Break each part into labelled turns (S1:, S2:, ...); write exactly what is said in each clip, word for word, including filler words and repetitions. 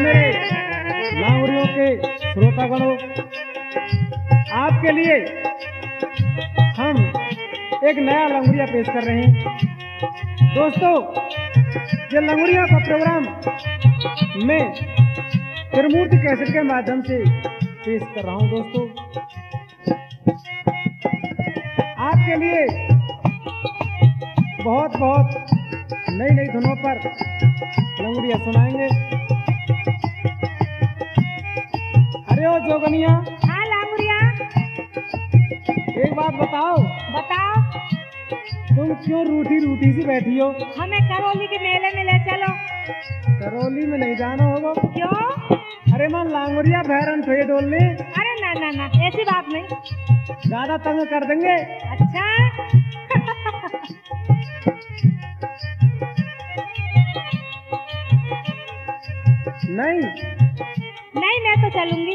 S1: मेरे लांगुरियों के श्रोतागणों, आपके लिए हम एक नया लंगुरिया पेश कर रहे हैं। दोस्तों, ये लंगुरिया का प्रोग्राम मैं त्रिमूर्ति कैसेट के माध्यम से पेश कर रहा हूं। दोस्तों, आपके लिए बहुत बहुत नई नई धुनों पर लंगुरिया सुनाएंगे। अरे ओ जोगनिया।
S2: हाँ लांगुरिया।
S1: एक बात बताओ।
S2: बताओ।
S1: तुम क्यों रूठी रूठी सी बैठी हो?
S2: हमें करौली के मेले में ले चलो।
S1: करौली में नहीं जाना होगा।
S2: क्यों?
S1: अरे मन लांगुरिया भैरन थे डोलने।
S2: अरे ना ना ना, ऐसी बात नहीं।
S1: ज्यादा तंग कर देंगे।
S2: अच्छा।
S1: नहीं
S2: नहीं, मैं तो चलूंगी।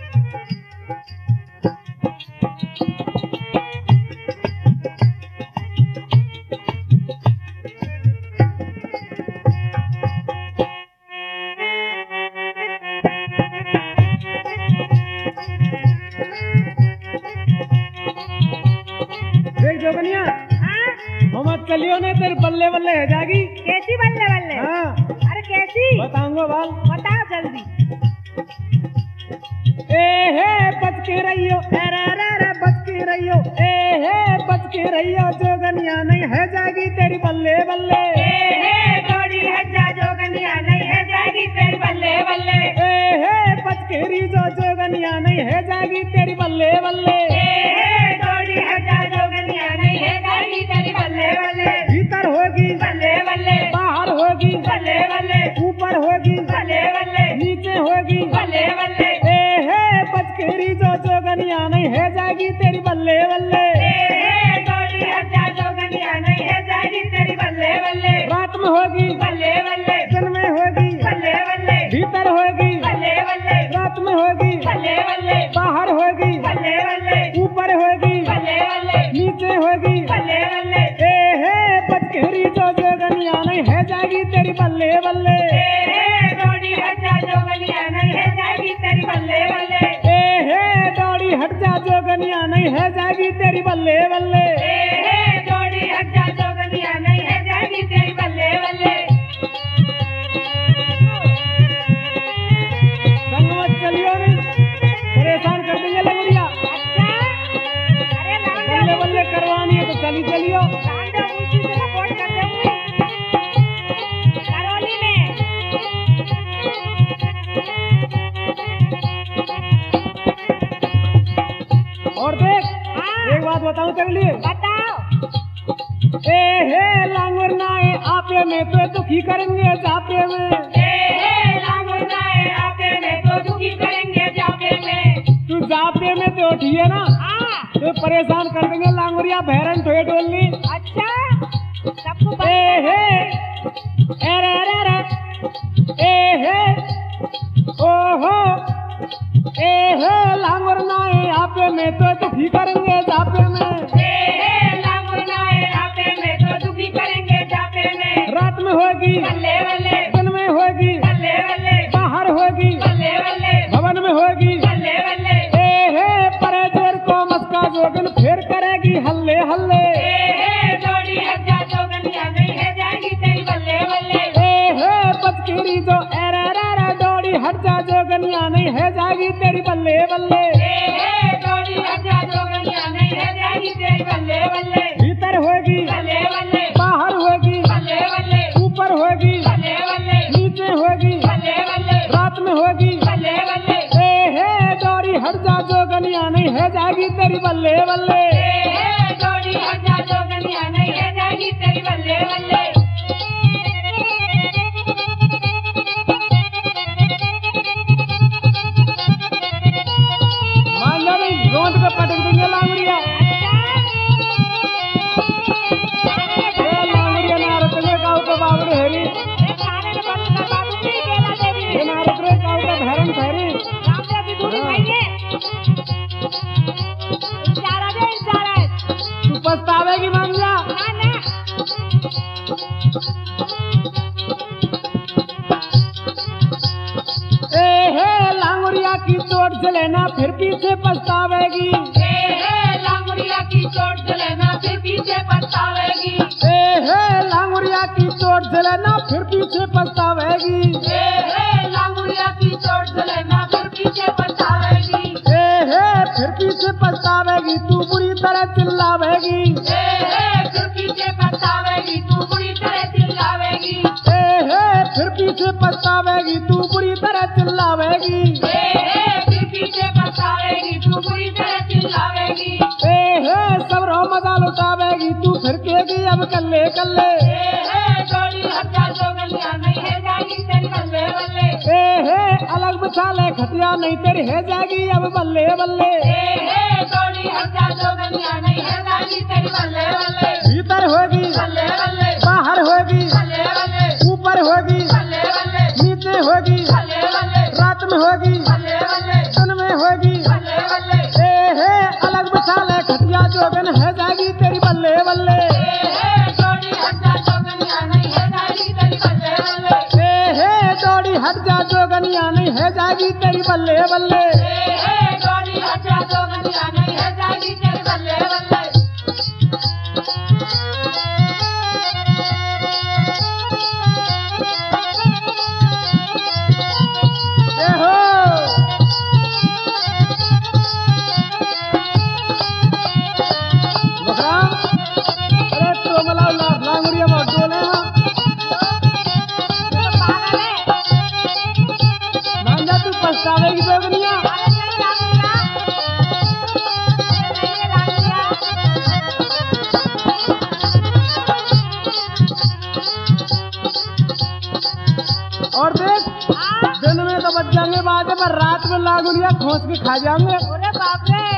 S1: देख जोगनिया।
S2: हाँ?
S1: हम चलियो ने तेरे बल्ले बल्ले है जागी।
S2: कैसी बल्ले बल्ले?
S1: हाँ।
S2: अरे कैसी?
S1: बताऊंगा बाल।
S2: बताओ जल्दी।
S1: ए हे बच के रहियो, अरे अरे अरे बच के रहियो, ए हे बच के रहियो, जोगनिया नहीं है जागी तेरी बल्ले बल्ले।
S2: ए हे थोड़ी हजा जोगनिया नहीं है जागी तेरी बल्ले बल्ले।
S1: ए हे बच के रीजो, जोगनिया नहीं है जागी तेरी बल्ले बल्ले।
S2: ए हे थोड़ी हजा जोगनिया नहीं है जागी तेरी बल्ले बल्ले।
S1: भीतर होगी
S2: बल्ले बल्ले,
S1: बाहर होगी
S2: बल्ले बल्ले,
S1: ऊपर होगी
S2: बल्ले बल्ले,
S1: नीचे होगी
S2: बल्ले बल्ले।
S1: ए हे बच के रीजो, जोगनिया नहीं है जागी तेरी बल्ले बल्ले।
S2: ए हे थोड़ी हजा जोगनिया नहीं है जागी तेरी बल्ले बल्ले।
S1: रात में होगी
S2: बल्ले बल्ले,
S1: दिन में होगी
S2: बल्ले बल्ले,
S1: भीतर होगी
S2: बल्ले बल्ले,
S1: रात में होगी
S2: बल्ले बल्ले,
S1: बाहर होगी
S2: बल्ले बल्ले,
S1: ऊपर होगी
S2: बल्ले बल्ले,
S1: नीचे होगी
S2: बल्ले बल्ले।
S1: ए हे बच के रीजो, जोगनिया नहीं है जागी तेरी बल्ले बल्ले।
S2: ए हे थोड़ी हजा जोगनिया नहीं है जागी तेरी बल्ले बल्ले।
S1: ए हे दौड़ी हट जा, जोगनिया नहीं है जागी तेरी बल्ले बल्ले।
S2: ए हे थोड़ी हजा जोगनिया नहीं है जागी तेरी बल्ले बल्ले।
S1: संग मत चलियो नहीं, परेशान कर देंगे लंगुरिया।
S2: अच्छा। अरे
S1: बल्ले
S2: लांडा
S1: बल्ले करवानी है तो चली चलियो।
S2: लांडा उसी से सपोर्ट कर दूंगी करौली में।
S1: और देख,
S2: हाँ।
S1: एक बात बताऊं तेरे लिए।
S2: बताओ।
S1: ए हे लांगुर नाए आपे में तो दुखी करेंगे जापे में।
S2: ए हे लांगुर नाए आपे में तो दुखी करेंगे जापे में।
S1: तू जापे में तो उठिए ना
S2: हाँ।
S1: तो परेशान कर देंगे लांगुरिया भैरन ठोए डोलनी।
S2: अच्छा, सबको
S1: ए
S2: बंद
S1: हे अरे अरे अरे ए हे ओहो ए हे लांगुर नाए आपे में तो दुखी करेंगे जापे में।
S2: ए हे लांगुर नाए आपे में तो दुखी करेंगे जापे में।
S1: रात में होगी
S2: बल्ले बल्ले,
S1: दिन में होगी
S2: बल्ले बल्ले,
S1: बाहर होगी
S2: बल्ले बल्ले,
S1: भवन में होगी।
S2: बल्ले बल्ले।
S1: ए हे परे जोर को मस्का जोगन फेर करेगी हल्ले हल्ले।
S2: ए हे थोड़ी हजा जोगनिया नहीं है जागी तेरी बल्ले बल्ले।
S1: ए हे बच के रीजो, अरे अरे अरे दौड़ी हट जा, जोगनिया नहीं है जागी तेरी बल्ले बल्ले।
S2: ए हे थोड़ी हजा जोगनिया नहीं है जागी तेरी बल्ले बल्ले।
S1: भीतर होगी
S2: बल्ले बल्ले,
S1: बाहर होगी
S2: बल्ले बल्ले,
S1: ऊपर होगी
S2: बल्ले बल्ले,
S1: नीचे होगी
S2: बल्ले बल्ले,
S1: रात में होगी।
S2: बल्ले बल्ले।
S1: ए हे दौड़ी हट जा, जोगनिया नहीं है जागी तेरी बल्ले बल्ले।
S2: ए हे थोड़ी हजा जोगनिया नहीं है जागी तेरी बल्ले बल्ले।
S1: मान लो नहीं, रोड पे पटक देंगे लांगुरिया। ए लांगुरिया नारद में गाँव को बावड़े हरी,
S2: ए खाने में बंद करवा दूंगी बेला देवी।
S1: ये नारद में गाँव का भैरन ठहरी।
S2: राम देवी दूरी नहीं है। इशारा दे इशारा।
S1: चोट से लेना फिर पीछे पछतावेगी।
S2: ए हे लांगुरिया की चोट से लेना फिर पीछे पछतावेगी।
S1: ए हे लांगुरिया की चोट से लेना फिर पीछे पछतावेगी।
S2: ए हे लांगुरिया की चोट से लेना फिर पीछे पछतावेगी।
S1: ए हे फिर पीछे पछतावेगी तू बुरी तरह चिल्लावेगी।
S2: ए हे फिर पीछे पछतावेगी तू बुरी तरह चिल्लावेगी।
S1: ए हे फिर पीछे पछतावेगी तू बुरी तरह चिल्लावेगी।
S2: ए हे फिर पीछे पछतावेगी तू बुरी तरह चिल्लावेगी।
S1: ए हे सब रो मजा लुटावेगी तू फिर कहेगी अब कल्ले कल्ले।
S2: ए हे डोली हत्या जो गलियां नहीं है जाएगी तेरी बल्ले बल्ले।
S1: ए हे अलग बिछा ले खटिया नहीं तेरी है जाएगी अब बल्ले बल्ले।
S2: ए हे डोली हत्या जो गलियां नहीं है जाएगी तेरी बल्ले बल्ले।
S1: भीतर होगी
S2: बल्ले बल्ले
S1: बाहर होगी
S2: बल्ले बल्ले
S1: ऊपर होगी
S2: बल्ले बल्ले
S1: नीचे होगी
S2: बल्ले बल्ले
S1: रात में होगी
S2: बल्ले बल्ले
S1: दिन में होगी।
S2: बल्ले बल्ले
S1: ए हे अलग बिछा ले खटिया जोगन है जाएगी तेरी बल्ले बल्ले।
S2: ए हे डोली हत्या जो गलियां नहीं है जाएगी तेरी बल्ले बल्ले।
S1: ए हे दौड़ी हट जा जोगनिया नहीं है जाएगी तेरी बल्ले बल्ले।
S2: ए हे डोली हत्या जो गलियां नहीं है जाएगी तेरी बल्ले बल्ले।
S1: ए हो बकरा अरे तो मला लांगुरिया में डोले हाँ मान जा तू पछतावेगी जोगनिया। और देख दिन में तो बच जाएंगे बाजे पर रात में लांगुरिया खोस के खा जाएंगे।
S2: अरे बाप रे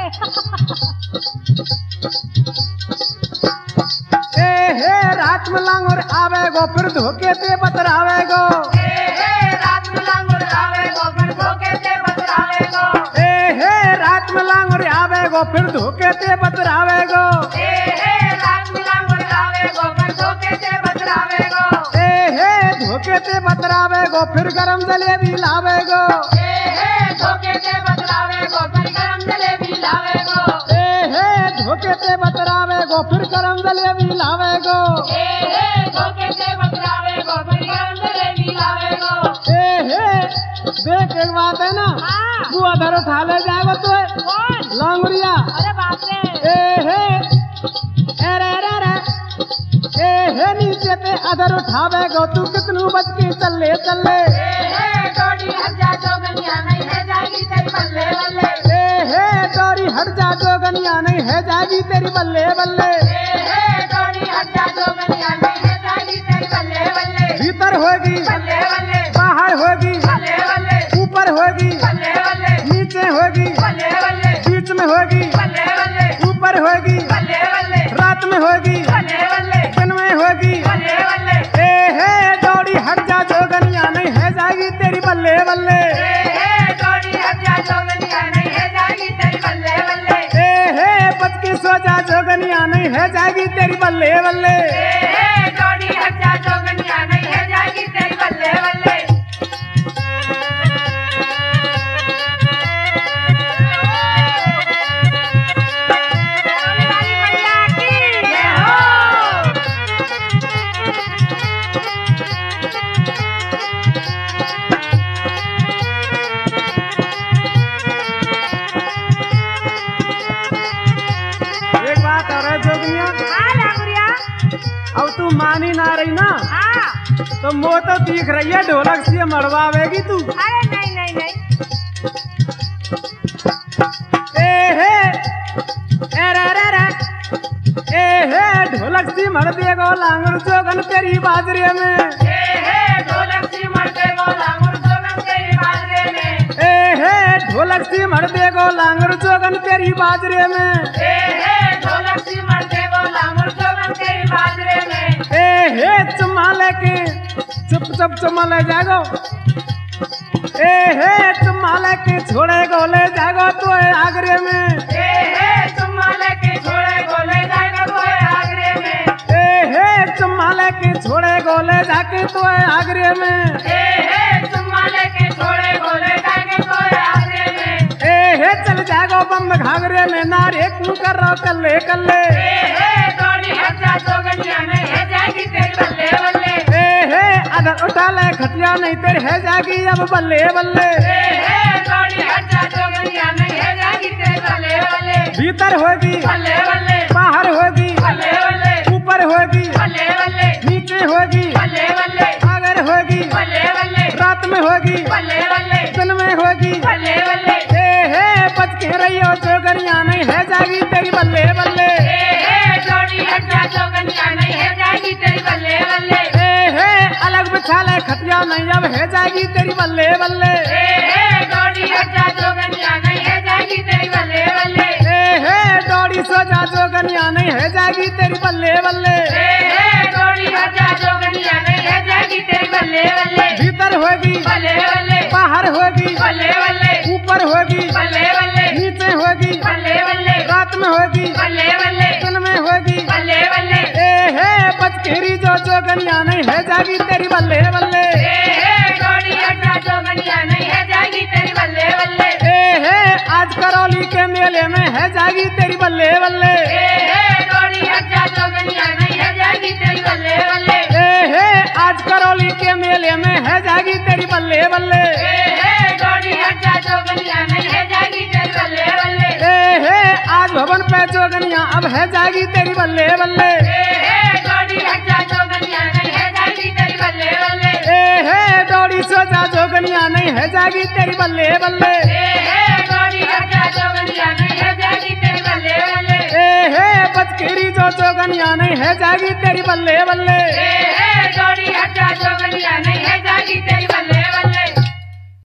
S1: ए हे रात में लांगुर आवेगो फिर धोखे ते बतरावेगो।
S2: ए हे रात में लांगुर आवेगो फिर धोखे से बतरावेगो।
S1: ए हे रात में लांगुर आवेगो फिर धोखे ते बतरावेगो।
S2: ए हे रात में लांगुर आवेगो फिर धोखे से बतरावेगो।
S1: ए हे धोखे ते बतरावेगो फिर गरम जलेबी लावेगो।
S2: ए हे धोखे से बतरावेगो फिर गरम जलेबी लावेगो।
S1: ए हे धोखे ते बतरावेगो फिर गरम जलेबी लावेगो।
S2: ए हे धोखे से बतरावेगो फिर गरम जलेबी लावेगो।
S1: ए हे देख एक बात है ना
S2: हाँ।
S1: तू अधर उठा ले जाएगा तो
S2: कौन?
S1: लांगुरिया।
S2: अरे बाप रे
S1: ए हे अरे अरे अरे ए हे नीचे ते अधर उठावेगो तू कितनू बच के चले चले।
S2: ए हे डोली हत्या जो गलियां नहीं है जाएगी तेरी बल्ले बल्ले।
S1: ए हे दौड़ी हट जा जोगनिया नहीं है जाएगी तेरी बल्ले बल्ले।
S2: ए हे डोली हत्या जो गलियां नहीं है जाएगी तेरी बल्ले बल्ले।
S1: भीतर होगी
S2: बल्ले बल्ले
S1: बाहर होगी
S2: बल्ले बल्ले
S1: ऊपर होगी
S2: बल्ले बल्ले
S1: नीचे होगी
S2: बल्ले बल्ले
S1: बीच में होगी
S2: बल्ले बल्ले
S1: ऊपर होगी
S2: बल्ले बल्ले
S1: रात में होगी
S2: बल्ले बल्ले
S1: दिन में होगी।
S2: बल्ले बल्ले
S1: ए हे दौड़ी हट जा जोगनिया नहीं है जाएगी तेरी बल्ले बल्ले।
S2: ए हे डोली हत्या जो गलियां नहीं है जाएगी तेरी बल्ले बल्ले।
S1: ए हे बच के सो जा जोगनिया नहीं है जाएगी तेरी बल्ले बल्ले।
S2: ए हे डोली हत्या जो गलियां नहीं है जाएगी तेरी बल्ले बल्ले। जय हो।
S1: एक बात और है जोगनिया
S2: हाँ लांगुरिया
S1: अब तू मानी ना रही ना
S2: हाँ।
S1: तो मो तो दिख रही है ढोलक से मरवावेगी तू।
S2: अरे नहीं नहीं नहीं
S1: ए हे अरे अरे अरे ए हे ढोलक सी मर देगो लांगुर जोगन तेरी बाजरे में।
S2: ए हे ढोलक सी मरते वो लांगुर जोगन तेरी बाजरे में।
S1: ए हे ढोलक सी मर देगो लांगुर जोगन तेरी बाजरे में।
S2: ए हे ढोलक सी मरते वो लांगुर जोगन तेरी बाजरे में।
S1: ए हे चुम्मा लेके चुप चुप चुम्मा ले जागो। ए हे चुम्मा लेके छोड़े गोले जागो तो आगरे में।
S2: ए हे चुम्मा लेके छोड़े गोले जाएगा तो आगरे में।
S1: ए हे चुम्मा लेके छोड़े गोले जाके तो आगरे में।
S2: ए हे चुम्मा लेके छोड़े गोले जाएगा तो आगरे में।
S1: ए घाघरे में नारे क्यों कर रहा कल्ले कल्ले
S2: ए हे डोरी हटा जोगनिया नहीं है जाएगी तेरी बल्ले बल्ले
S1: ए हे अगर उठा ले खटिया नहीं तेरे है जागी अब बल्ले बल्ले
S2: ए हे डोरी हटा जोगनिया नहीं है जाएगी तेरी बल्ले बल्ले
S1: भीतर होगी
S2: बल्ले बल्ले
S1: बाहर होगी
S2: बल्ले बल्ले
S1: ऊपर होगी
S2: बल्ले बल्ले
S1: नीचे होगी
S2: बल्ले बल्ले
S1: अगर होगी
S2: बल्ले बल्ले
S1: रात में होगी
S2: बल्ले बल्ले
S1: दिन में होगी
S2: बल्ले बल्ले
S1: ए हे बच के रहियो जोगनिया नहीं है जागी तेरी बल्ले बल्ले
S2: ए हे डोरी हटा जोगनिया नहीं है जाएगी तेरी बल्ले बल्ले
S1: ए हे अलग बिछा ले खटिया नहीं अब है जागी तेरी बल्ले बल्ले
S2: ए हे डोरी हटा जोगनिया नहीं है जाएगी तेरी बल्ले बल्ले
S1: ए हे डोरी सो जा जोगनिया नहीं है जागी तेरी बल्ले बल्ले
S2: ए हे डोरी हटा जोगनिया नहीं है जाएगी तेरी बल्ले बल्ले
S1: भीतर होगी
S2: बल्ले बल्ले
S1: बाहर होगी
S2: बल्ले बल्ले
S1: ऊपर होगी
S2: बल्ले बल्ले
S1: नीचे होगी
S2: बल्ले बल्ले
S1: रात में होगी
S2: बल्ले बल्ले
S1: दिन में होगी
S2: बल्ले बल्ले
S1: ए हे बच केरी जो जोगनिया नहीं है जागी तेरी बल्ले बल्ले
S2: ए हे डोरी हटा जोगनिया नहीं है जाएगी तेरी बल्ले बल्ले
S1: ए हे आज करौली के मेले में है जागी तेरी बल्ले बल्ले
S2: ए हे डोरी हटा जोगनिया नहीं है जाएगी तेरी बल्ले बल्ले
S1: ए हे आज करौली के मेले में है जागी तेरी बल्ले बल्ले
S2: ए हे डोरी हटा जोगनिया नहीं है जाएगी तेरी बल्ले बल्ले
S1: ए हे आज भवन पे जोगनिया अब है जागी तेरी बल्ले बल्ले
S2: ए हे डोरी हटा जोगनिया नहीं है जाएगी तेरी बल्ले बल्ले
S1: ए हे डोरी सो जा जोगनिया नहीं है जागी तेरी बल्ले बल्ले
S2: ए हे डोरी हटा जोगनिया नहीं है जाएगी तेरी बल्ले बल्ले
S1: ए हे बच केरी जो जोगनिया नहीं है जागी तेरी बल्ले बल्ले
S2: ए हे डोरी हटा जोगनिया नहीं है जाएगी तेरी